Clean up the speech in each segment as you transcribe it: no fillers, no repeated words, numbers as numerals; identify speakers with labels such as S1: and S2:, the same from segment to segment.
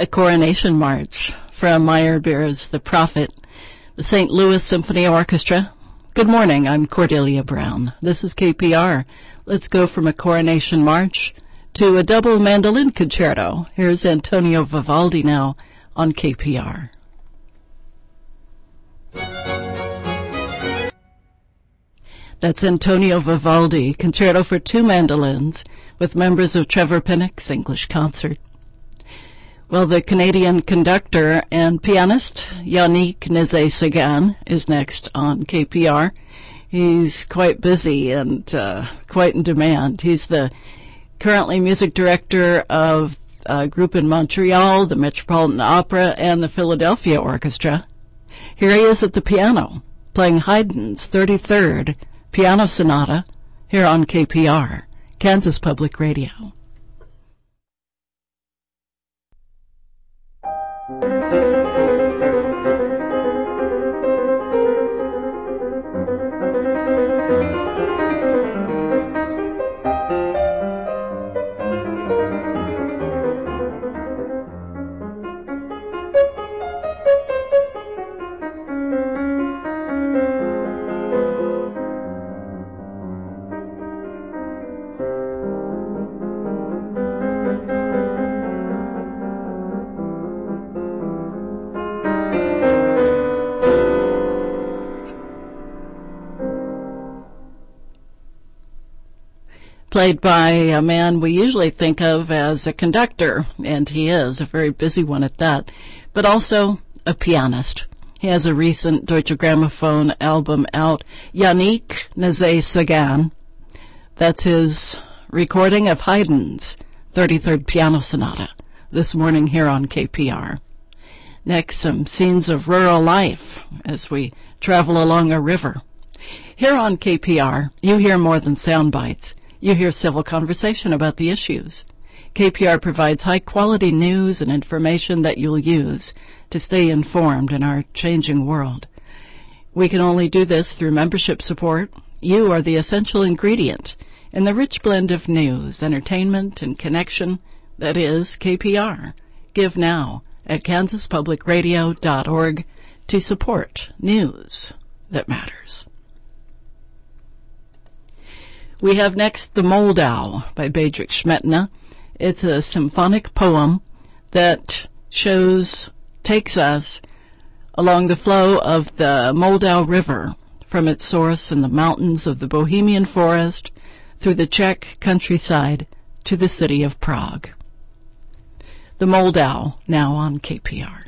S1: A coronation march from Meyerbeer's The Prophet, the St. Louis Symphony Orchestra. Good morning, I'm Cordelia Brown. This is KPR. Let's go from a coronation march to a double mandolin concerto. Here's Antonio Vivaldi now on KPR. That's Antonio Vivaldi, concerto for two mandolins with members of Trevor Pinnock's English Concert. Well, the Canadian conductor and pianist Yannick Nézet-Séguin is next on KPR. He's quite busy and quite in demand. He's the currently music director of a group in Montreal, the Metropolitan Opera, and the Philadelphia Orchestra. Here he is at the piano, playing Haydn's 33rd Piano Sonata, here on KPR, Kansas Public Radio. Played by a man we usually think of as a conductor, and he is a very busy one at that, but also a pianist. He has a recent Deutsche Grammophon album out, Yannick Nézet-Séguin. That's his recording of Haydn's 33rd Piano Sonata, this morning here on KPR. Next, some scenes of rural life as we travel along a river. Here on KPR, you hear more than sound bites. You hear civil conversation about the issues. KPR provides high-quality news and information that you'll use to stay informed in our changing world. We can only do this through membership support. You are the essential ingredient in the rich blend of news, entertainment, and connection that is KPR. Give now at kansaspublicradio.org to support news that matters. We have next The Moldau by Bedřich Šmetana. It's a symphonic poem that takes us along the flow of the Moldau River from its source in the mountains of the Bohemian forest through the Czech countryside to the city of Prague. The Moldau now on KPR.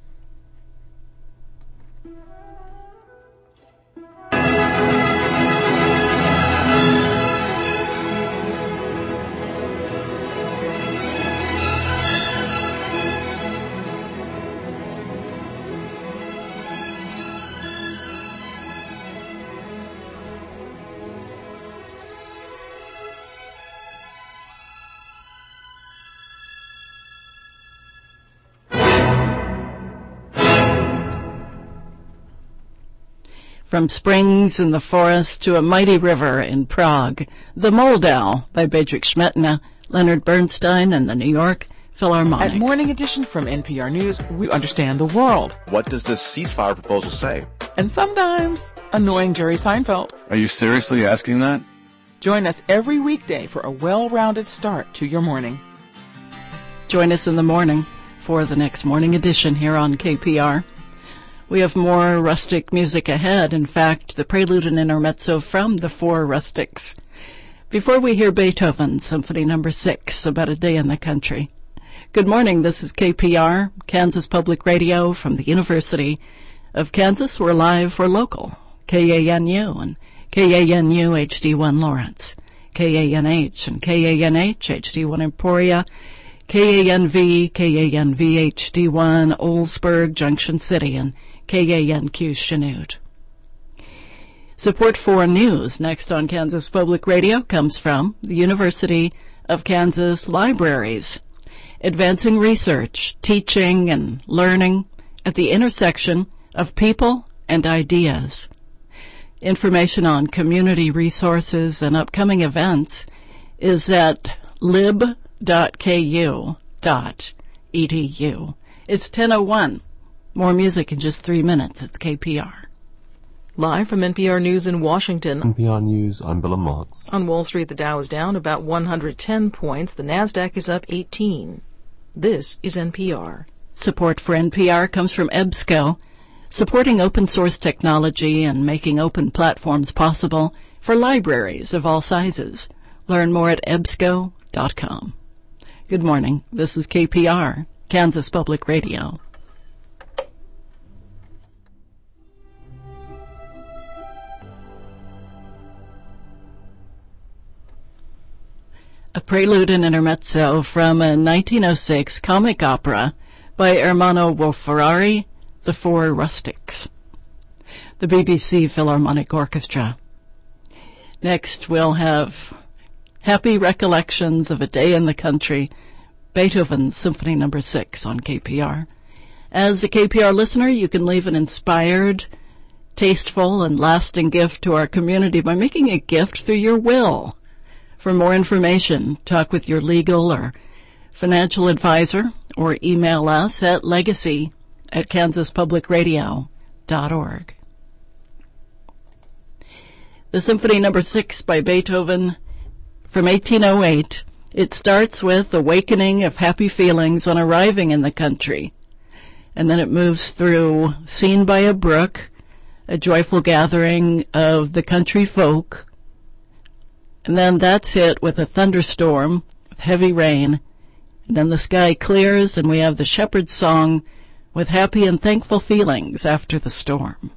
S1: From springs in the forest to a mighty river in Prague, The Moldau by Bedřich Šmetana, Leonard Bernstein, and the New York Philharmonic.
S2: At Morning Edition from NPR News, we understand the world.
S3: What does this ceasefire proposal say?
S2: And sometimes, annoying Jerry Seinfeld.
S4: Are you seriously asking that?
S2: Join us every weekday for a well-rounded start to your morning.
S1: Join us in the morning for the next Morning Edition here on KPR. We have more rustic music ahead. In fact, the prelude and intermezzo from the Four Rustics. Before we hear Beethoven, Symphony No. 6, About a Day in the Country. Good morning, this is KPR, Kansas Public Radio from the University of Kansas. We're live, we're local. KANU and KANU HD1 Lawrence, KANH and KANH HD1 Emporia, KANV, KANV HD1 Oldsburg, Junction City, and KANQ Chanute. Support for news next on Kansas Public Radio comes from the University of Kansas Libraries, advancing research, teaching, and learning at the intersection of people and ideas. Information on community resources and upcoming events is at lib.ku.edu. It's 10:01. More music in just 3 minutes. It's KPR.
S2: Live from NPR News in Washington.
S5: NPR News, I'm Bill Marks.
S2: On Wall Street, the Dow is down about 110 points. The Nasdaq is up 18. This is NPR.
S1: Support for NPR comes from EBSCO, supporting open source technology and making open platforms possible for libraries of all sizes. Learn more at ebsco.com. Good morning. This is KPR, Kansas Public Radio. A prelude and intermezzo from a 1906 comic opera by Ermanno Wolf-Ferrari, The Four Rustics, the BBC Philharmonic Orchestra. Next, we'll have Happy Recollections of a Day in the Country, Beethoven's Symphony No. 6 on KPR. As a KPR listener, you can leave an inspired, tasteful, and lasting gift to our community by making a gift through your will. For more information, talk with your legal or financial advisor or email us at legacy@kansaspublicradio.org. The Symphony No. 6 by Beethoven from 1808. It starts with awakening of happy feelings on arriving in the country. And then it moves through Seen by a Brook, a joyful gathering of the country folk. And then that's hit with a thunderstorm, with heavy rain. And then the sky clears and we have the shepherd's song with happy and thankful feelings after the storm.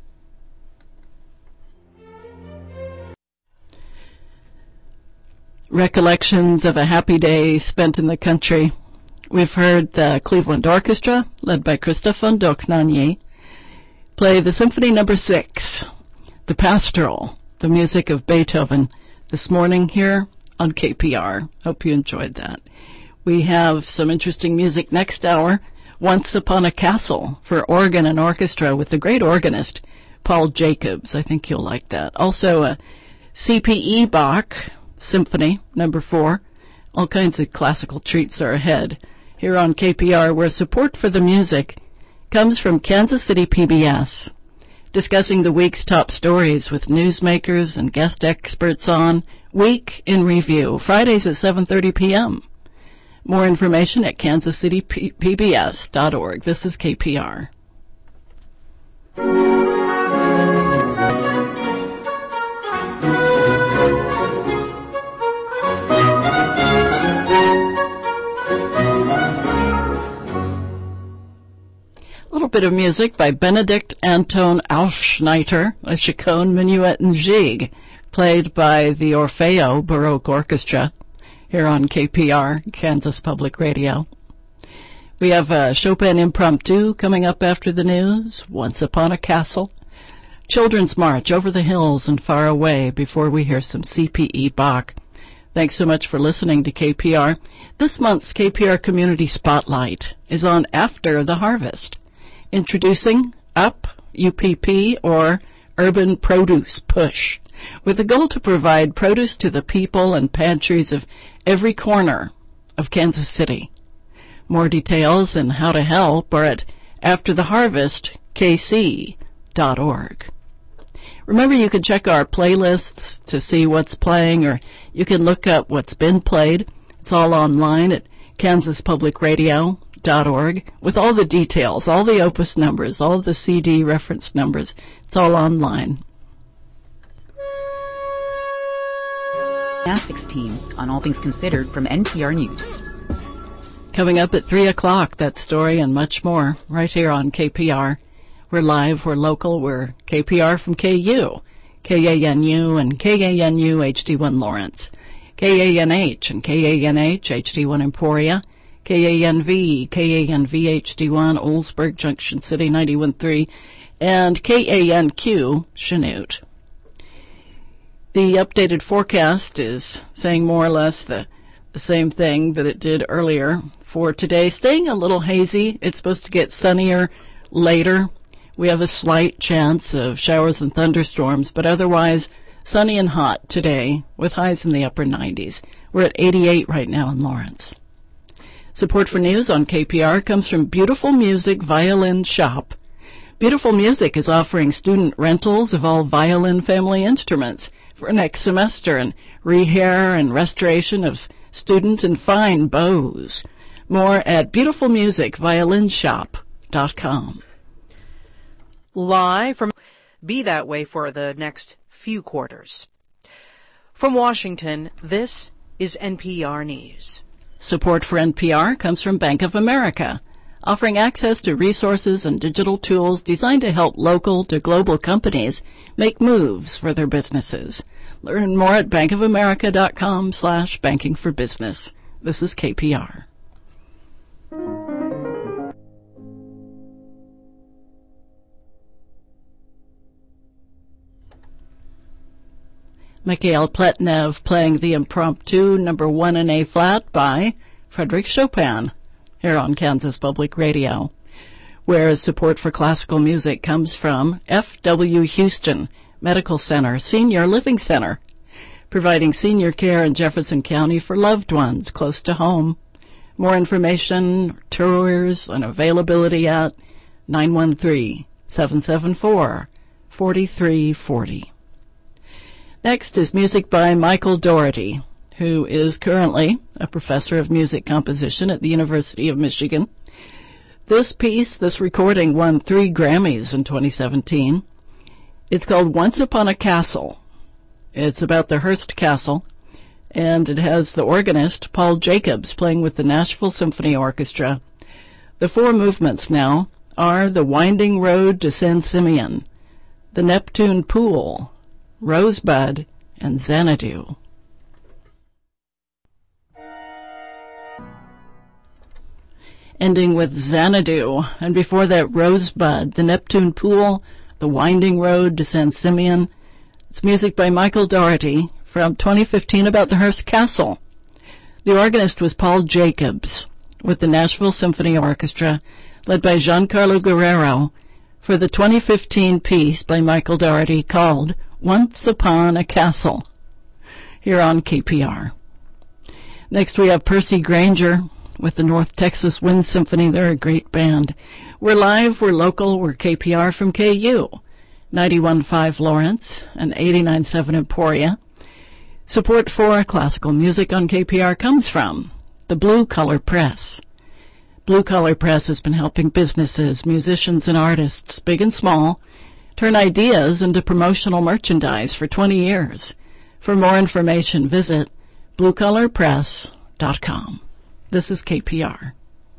S1: Recollections of a happy day spent in the country. We've heard the Cleveland Orchestra, led by Christophe von Dohnanyi, play the Symphony No. 6, the Pastoral, the music of Beethoven, this morning here on KPR. Hope you enjoyed that. We have some interesting music next hour. Once Upon a Castle for organ and orchestra with the great organist, Paul Jacobs. I think you'll like that. Also a C.P.E. Bach Symphony No. 4. All kinds of classical treats are ahead here on KPR, where support for the music comes from Kansas City PBS, discussing the week's top stories with newsmakers and guest experts on Week in Review, Fridays at 7:30 p.m. More information at kansascitypbs.org. This is KPR. A little bit of music by Benedict Anton Aufschneider, a Chaconne Minuet and Gigue, played by the Orfeo Baroque Orchestra here on KPR, Kansas Public Radio. We have a Chopin Impromptu coming up after the news, Once Upon a Castle, Children's March, Over the Hills and Far Away, before we hear some C.P.E. Bach. Thanks so much for listening to KPR. This month's KPR Community Spotlight is on After the Harvest. Introducing UP, UPP, or Urban Produce Push, with the goal to provide produce to the people and pantries of every corner of Kansas City. More details and how to help are at aftertheharvestkc.org. Remember, you can check our playlists to see what's playing, or you can look up what's been played. It's all online at kansaspublicradio.org with all the details, all the opus numbers, all the CD reference numbers. It's all online.
S6: Gymnastics team on All Things Considered from NPR News.
S1: Coming up at 3 o'clock, that story and much more right here on KPR. We're live, we're local, we're KPR from KU, KANU and KANU HD1 Lawrence, KANH and KANH HD1 Emporia, KANV, KANV HD1 Oldsburg Junction City 91.3, and KANQ Chanute. The updated forecast is saying more or less the same thing that it did earlier for today. Staying a little hazy. It's supposed to get sunnier later. We have a slight chance of showers and thunderstorms, but otherwise sunny and hot today with highs in the upper 90s. We're at 88 right now in Lawrence. Support for news on KPR comes from Beautiful Music Violin Shop. Beautiful Music is offering student rentals of all violin family instruments for next semester and rehair and restoration of student and fine bows. More at beautifulmusicviolinshop.com.
S7: Live from Be That Way for the next few quarters. From Washington, this is NPR News.
S1: Support for NPR comes from Bank of America, offering access to resources and digital tools designed to help local to global companies make moves for their businesses. Learn more at bankofamerica.com/bankingforbusiness. This is KPR. Mikhail Pletnev playing the impromptu number 1 in A-flat by Frédéric Chopin here on Kansas Public Radio, whereas support for classical music comes from F.W. Houston Medical Center Senior Living Center, providing senior care in Jefferson County for loved ones close to home. More information, tours, and availability at 913-774-4340. Next is music by Michael Dougherty, who is currently a professor of music composition at the University of Michigan. This recording won 3 Grammys in 2017. It's called Once Upon a Castle. It's about the Hearst Castle, and it has the organist Paul Jacobs playing with the Nashville Symphony Orchestra. The 4 movements now are The Winding Road to San Simeon, The Neptune Pool, Rosebud, and Xanadu. Ending with Xanadu, and before that Rosebud, The Neptune Pool, The Winding Road to San Simeon. It's music by Michael Dougherty from 2015 about the Hearst Castle. The organist was Paul Jacobs with the Nashville Symphony Orchestra, led by Giancarlo Guerrero, for the 2015 piece by Michael Dougherty called Once Upon a Castle, here on KPR. Next we have Percy Grainger with the North Texas Wind Symphony. They're a great band. We're live, we're local, we're KPR from KU, 91.5 Lawrence and 89.7 Emporia. Support for classical music on KPR comes from the Blue Collar Press. Blue Collar Press has been helping businesses, musicians, and artists, big and small, turn ideas into promotional merchandise for 20 years. For more information, visit bluecollarpress.com. This is KPR.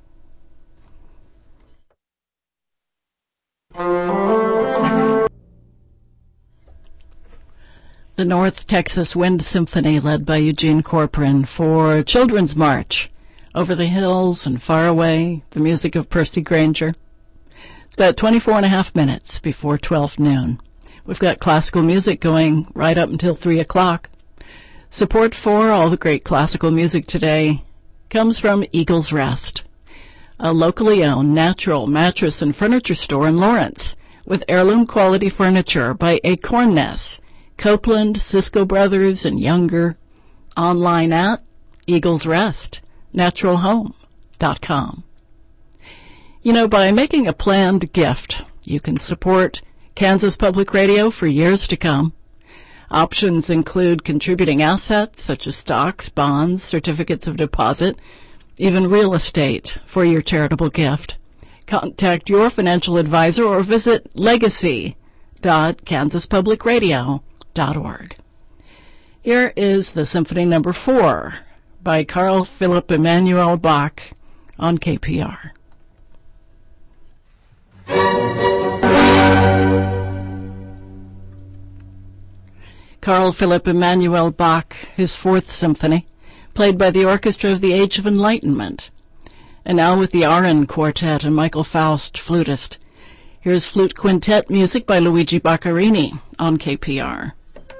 S1: The North Texas Wind Symphony, led by Eugene Corcoran, for Children's March, Over the Hills and Far Away, the music of Percy Grainger. It's about 24 and a half minutes before 12 noon. We've got classical music going right up until 3 o'clock. Support for all the great classical music today comes from Eagles Rest, a locally owned natural mattress and furniture store in Lawrence, with heirloom quality furniture by Acorn Nest, Copeland, Cisco Brothers, and Younger. Online at eaglesrestnaturalhome.com. You know, by making a planned gift, you can support Kansas Public Radio for years to come. Options include contributing assets such as stocks, bonds, certificates of deposit, even real estate for your charitable gift. Contact your financial advisor or visit legacy.kansaspublicradio.org. Here is the Symphony No. 4 by Carl Philipp Emanuel Bach on KPR. Carl Philipp Emanuel Bach, his 4th Symphony, played by the Orchestra of the Age of Enlightenment. And now with the Aron Quartet and Michael Faust, flutist. Here's Flute Quintet music by Luigi Boccherini on KPR.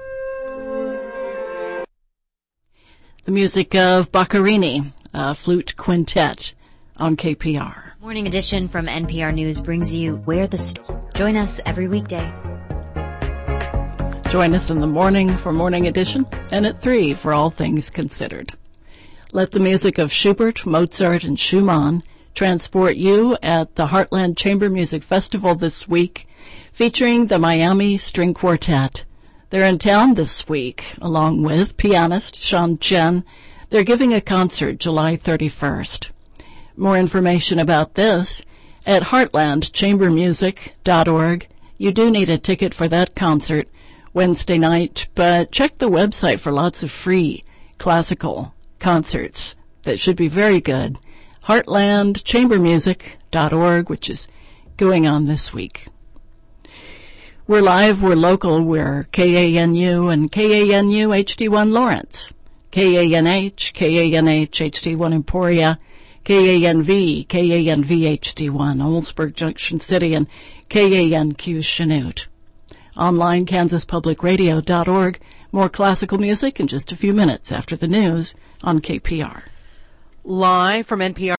S1: The music of Boccherini, Flute Quintet on KPR.
S8: Morning Edition from NPR News brings you Where the Join us every weekday.
S1: Join us in the morning for Morning Edition and at 3 for All Things Considered. Let the music of Schubert, Mozart, and Schumann transport you at the Heartland Chamber Music Festival this week, featuring the Miami String Quartet. They're in town this week, along with pianist Sean Chen. They're giving a concert July 31st. More information about this at heartlandchambermusic.org. You do need a ticket for that concert Wednesday night, but check the website for lots of free classical concerts that should be very good. heartlandchambermusic.org, which is going on this week. We're live, we're local, we're KANU and KANU HD1 Lawrence, KANH HD1 Emporia, KANV HD1 Oldsburg Junction City, and KANQ Chanute. Online, kansaspublicradio.org. More classical music in just a few minutes after the news on KPR.
S7: Live from NPR.